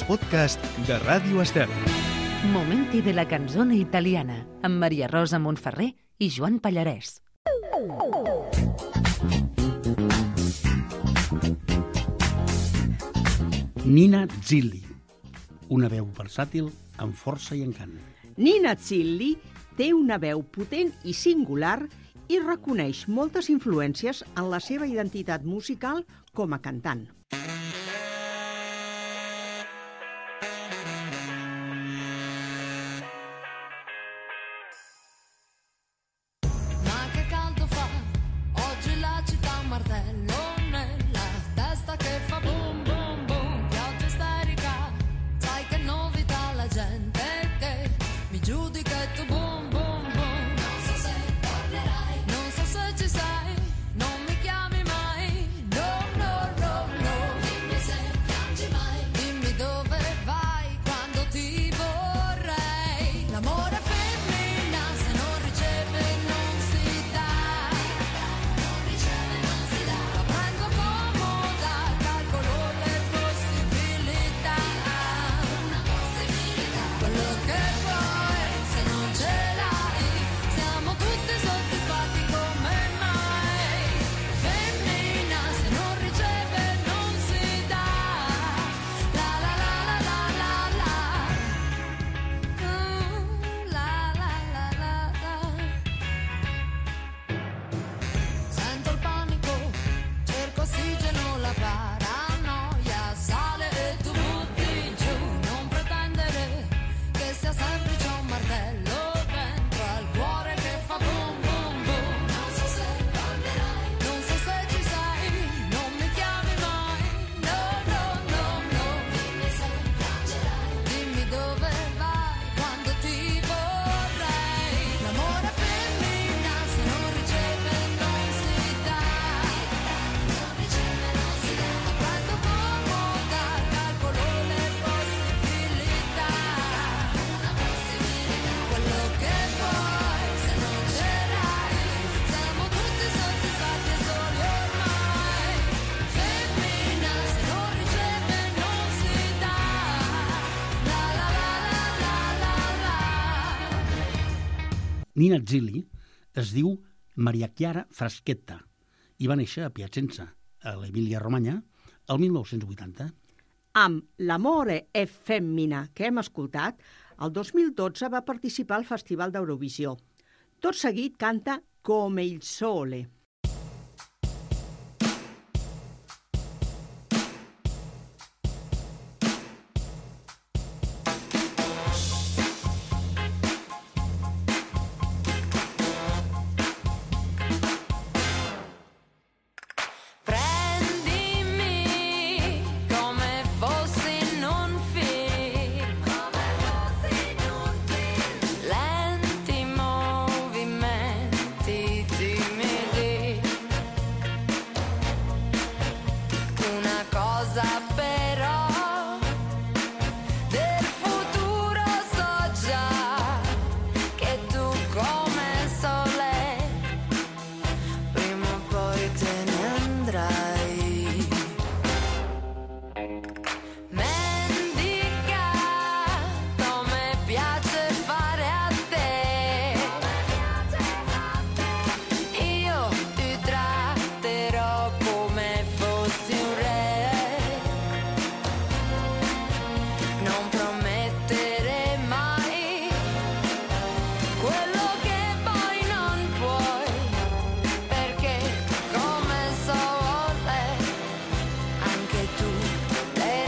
els podcasts de Ràdio Estel. Momenti de la canzone italiana amb Maria Rosa Montferrer i Joan Pallarès. Nina Zilli, una veu versàtil amb força i encant. Nina Zilli té una veu potent i singular i reconeix moltes influències en la seva identitat musical com a cantant. Nina Zilli es diu Maria Chiara Fraschetta i va néixer a Piacenza, a l'Emília-Romagna, el 1980. Amb L'amore è femmina, que hem escoltat, el 2012 va participar al Festival d'Eurovisió. Tot seguit canta Come il sole. Anche tu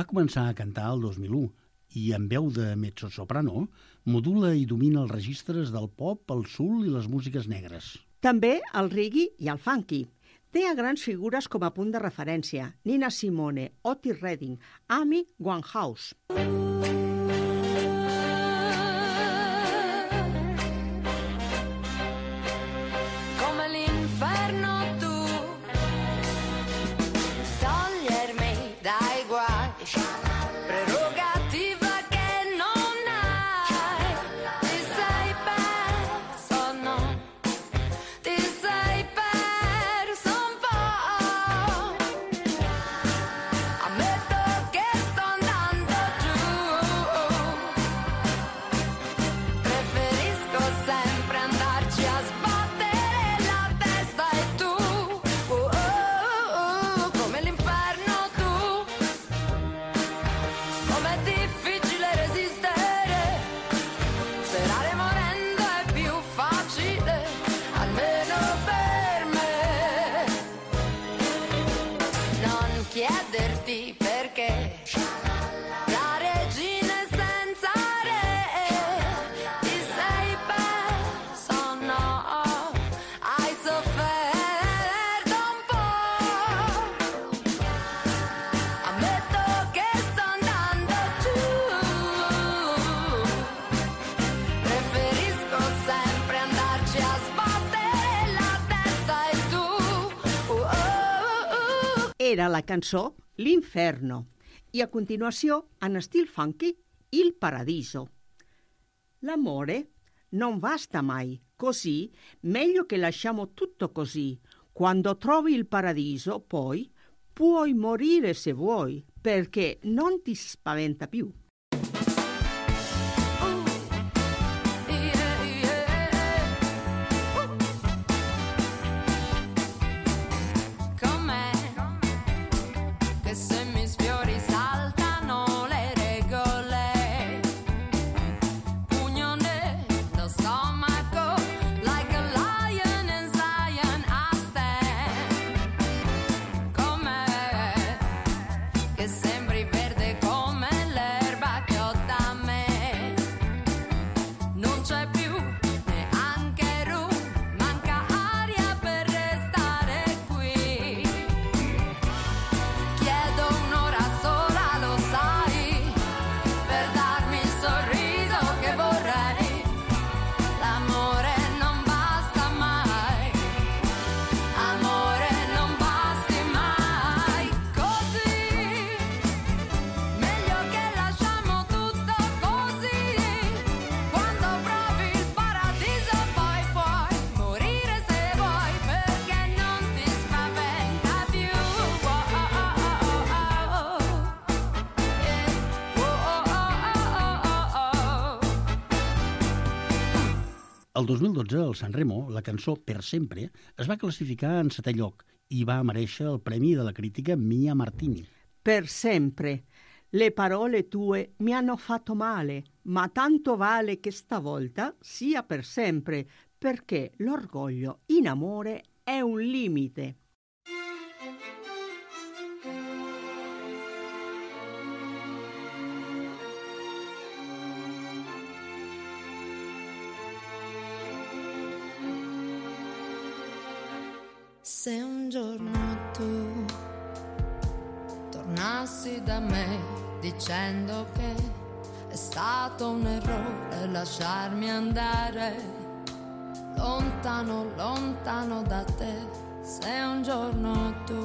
començar a cantar el 2001 i amb veu de mezzosoprano modula i domina els registres del pop, el soul i les músiques negres. També el reggae i el funky. Té a grans figures com a punt de referència: Nina Simone, Otis Redding, Amy Winehouse. Come l'inferno tu togliermi dai guai, prerogativa che non hai, ti sei perso, no, ti sei perso un po', ammetto che sto andando giù, preferisco sempre andarci a sbattere la testa e tu, come l'inferno tu, com'è difficile resistere, sperare morendo è più facile, almeno per me, non chiederti perché, da regine senza re, ti sei perso, no, hai sofferto un po', ammetto che sto andando giù, preferisco sempre andarci a sbattere la testa e tu, Era la cançó L'Inferno i a continuació, en estil funky, Il Paradiso. L'amore non basta mai, così meglio che lasciamo tutto così. Quando trovi il paradiso, poi puoi morire se vuoi, perché non ti spaventa più. com'è che se mi sfiori saltano le regole, pugno nello stomaco, like a lion in Zion I stand, com'è che sembri verde come l'erba che ho da me, non c'è più neanche room, manca aria per restare qui, chiedo un'ora sola, lo sai, per darmi il sorriso che vorrei, l'amore non basta mai, amore non basti mai, così, meglio che lasciamo tutto così, quando provi il paradiso poi puoi morire se vuoi, perché non ti spaventa più, El 2012, al Sanremo, la cançó Per Sempre es va classificar en 7è lloc i va mereixer el premi de la crítica Mia Martini. Per sempre. Le parole tue mi hanno fatto male, ma tanto vale che stavolta sia per sempre, perché l'orgoglio in amore è un limite. Se un giorno tu tornassi da me dicendo che è stato un errore lasciarmi andare lontano, lontano da te, se un giorno tu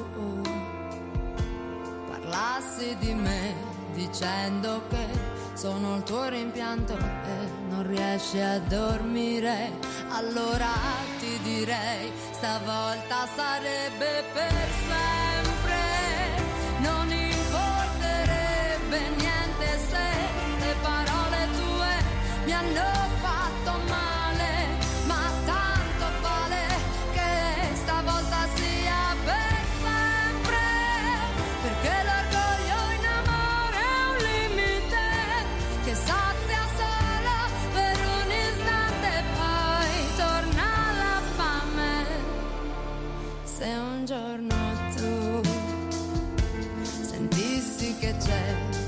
parlassi di me dicendo che sono il tuo rimpianto e non riesci a dormire, allora ti direi stavolta sarebbe per sempre, non importerebbe niente se le parole tue mi hanno fatto male, ma tanto vale che stavolta sia per sempre, perché l'orgoglio in amore è un limite che sazia solo per un istante, poi torna la fame. Se un giorno tu sentissi che c'è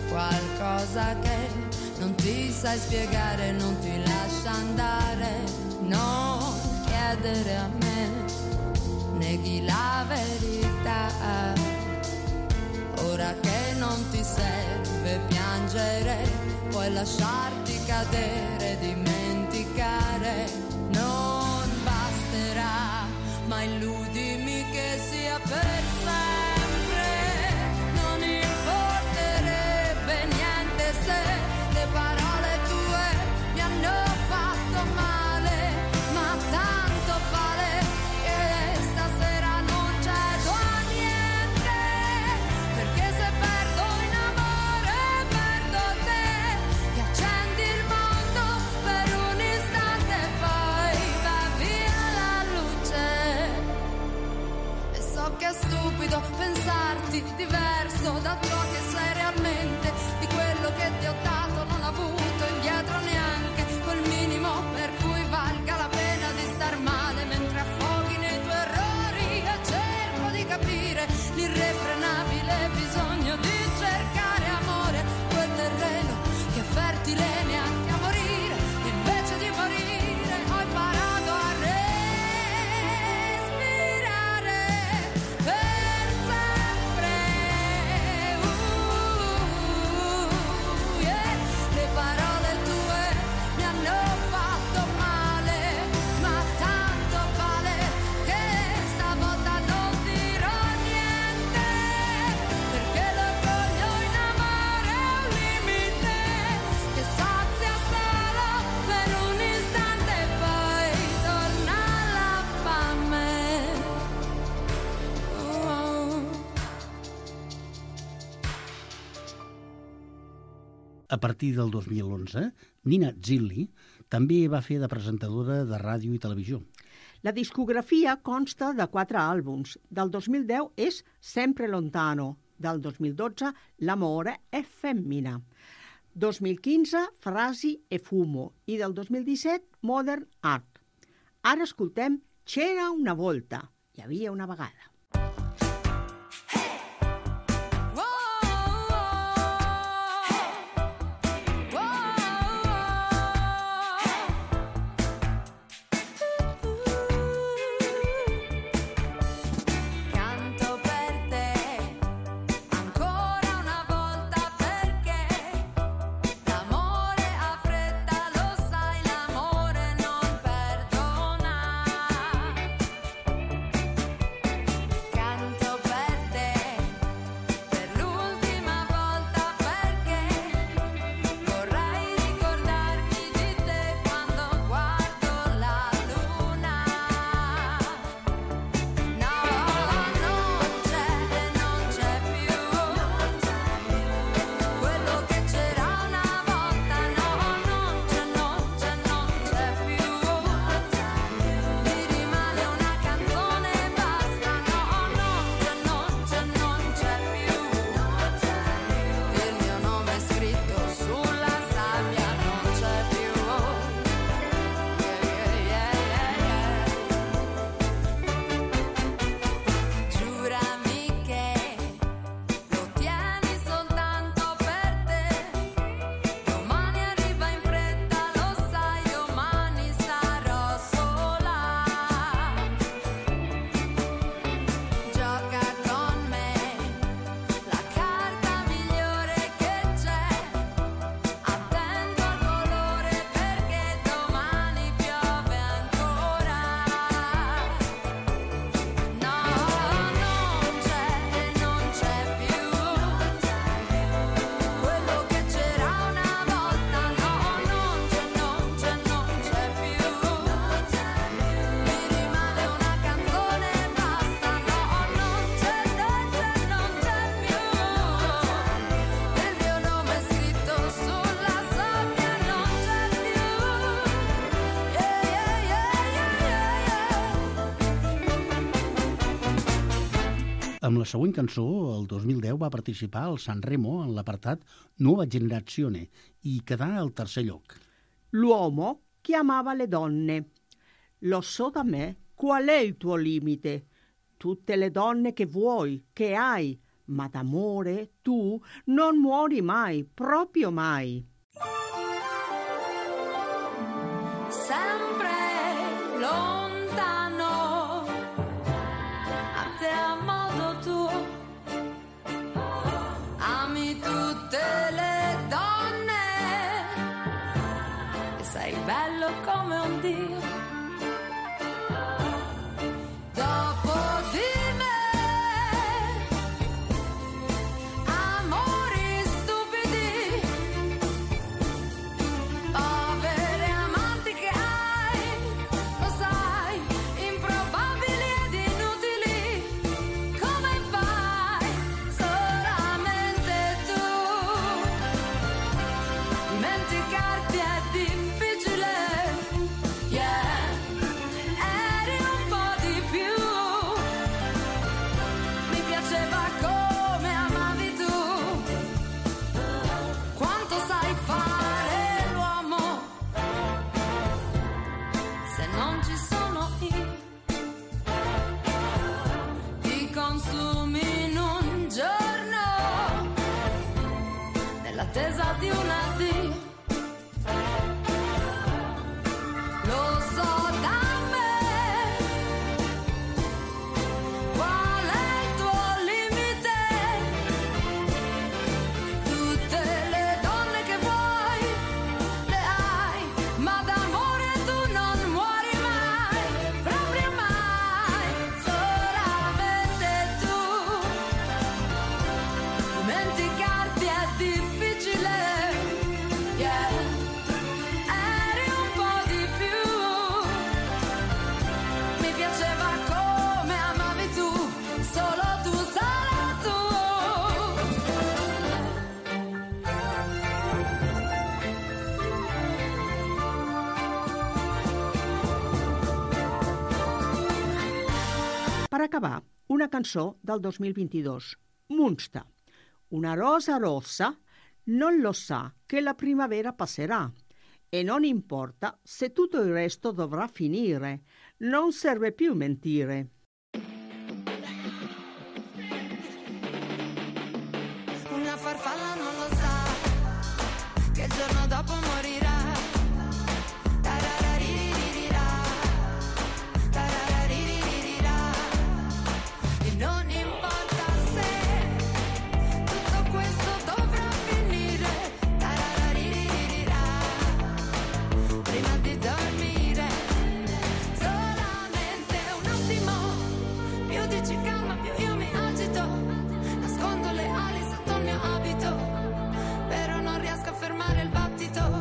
sai spiegare, non ti lascia andare. Non chiedere a me, neghi la verità. Ora che non ti serve piangere, puoi lasciarti cadere, dimenticare. Non basterà, ma illudimi che sia per sempre. Non importerebbe niente se le parole tue mi hanno fatto male, ma tanto vale che stasera non cedo a niente, perché se perdo in amore perdo te, che accendi il mondo per un istante e poi va via la luce. E so che è stupido pensarti diverso da ciò che sei realmente, di quello che ti ho dato non ho avuto indietro neanche quel minimo per cui valga la pena di star male mentre affoghi nei tuoi errori. E cerco di capire l'irrefrenabile bisogno di cercare amore, quel terreno che è fertile neanche a morire. Invece di morire ho imparato a respirare per sempre. Yeah. Le parole tue mi hanno fatto male, ma tanto vale che stavolta non dirò niente, perché l'orgoglio in amore è un limite che sazia solo per un istante e poi torna la fame. A partir del 2011, Nina Zilli també va fer de presentadora de ràdio i televisió. La discografia consta de 4 àlbums. Del 2010 és Sempre Lontano. Del 2012, L'amore è femmina. 2015, Frasi e fumo. I del 2017, Modern Art. Ara escoltem C'era una volta. Hi havia una vegada. Canto per te ancora una volta, perché l'amore ha fretta, lo sai, l'amore non perdona. Canto per te per l'ultima volta, perché vorrei ricordarmi di te quando guardo la luna. No, non c'è più quello che c'era una volta. No, non c'è più. Mi rimane una canzone e basta. No, non c'è più. Il mio nome è scritto sulla sabbia, non c'è più. Giurami che lo tieni soltanto per te. Domani arriva in fretta, lo sai, domani sarò sola. Gioca con me la carta migliore che c'è. Attento al colore, perché domani piove ancora. No, non c'è più quello che c'era una volta. No, non c'è più. Mi rimane una canzone e basta. No, non c'è più. Il mio nome è scritto sulla sabbia, non c'è più. Amb la següent cançó, el 2010, va participar al Sanremo en l'apartat Nuova Generazione i quedà al 3è lloc. L'uomo che amava le donne. Lo so da me qual è il tuo limite. Tutte le donne che vuoi, che hai, ma d'amore tu non muori mai, proprio mai. sei bello come un dio. Dopo di me, amori stupidi, povere amanti che hai, lo sai, improbabili ed inutili. Come fai? Solamente tu. Dimenticarti è difficile, yeah. Eri un po' di più. Mi piaceva come amavi tu. Quanto sai fare l'uomo se non ci sono io. Ti consumi in un giorno nell'attesa di un addio. Lo so da me qual è il tuo limite. Tutte le donne che vuoi le hai, ma d'amore tu non muori mai, proprio mai. Solamente tu. Dimenticarti è difficile, yeah. Eri un po' di più. Mi piaceva come amavi tu, solo tu, solo tu. Per acabar, una cançó del 2022, Munsta. Una rosa rossa non lo sa che la primavera passerà e non importa se tutto il resto dovrà finire, non serve più mentire. Una farfalla non lo sa che il giorno dopo morirà. Tararariririra, tararariririra. E non importa se tutto questo dovrà finire. Tararariririra. Prima di dormire, solamente un attimo. Più dici calma, più io mi agito. Nascondo le ali sotto il mio abito, però non riesco a fermare il battito.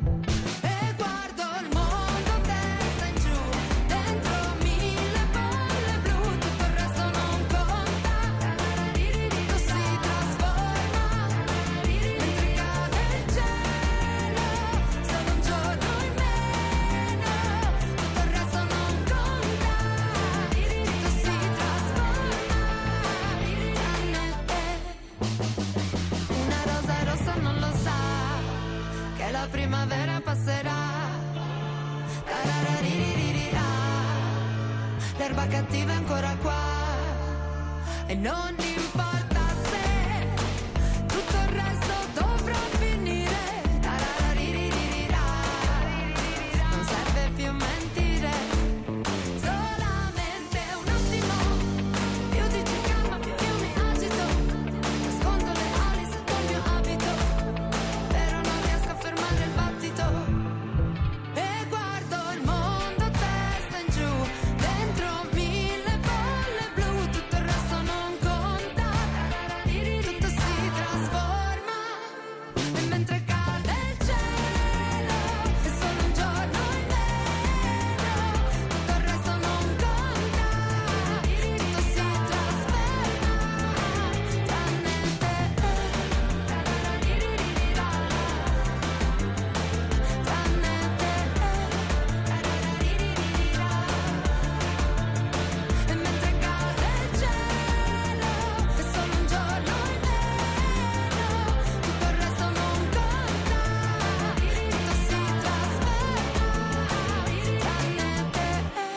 E guardo il mondo testa in giù, dentro 1000 bolle blu, tutto il resto non conta. Tutto si trasforma mentre cade il cielo, solo un giorno in meno, tutto il resto non conta. Tutto si trasforma tranne te. Una rosa rossa non lo sa che la primavera passerà. Tararariririra. L'erba cattiva è ancora qua e non importa se tutto il resto dovrà finire. Tararariririra. Non serve più mentire, solamente un attimo. Più dici calma, più io mi agito. Nascondo le ali sotto il mio abito, però non riesco a fermare il battito. E guardo il mondo testa in giù, dentro 1000 bolle blu, tutto il resto non conta. Tutto si trasforma e mentre cade il cielo è solo un giorno in meno, tutto il resto non conta. Tutto si trasforma tranne te. E mentre cade il cielo è solo un giorno in meno, tutto il resto non conta. Tutto si trasforma tranne te.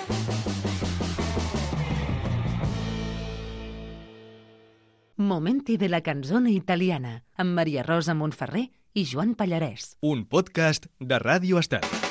Momenti de la canzone italiana amb Maria Rosa Montferrer i Joan Pallarès. Un podcast de Ràdio Estat.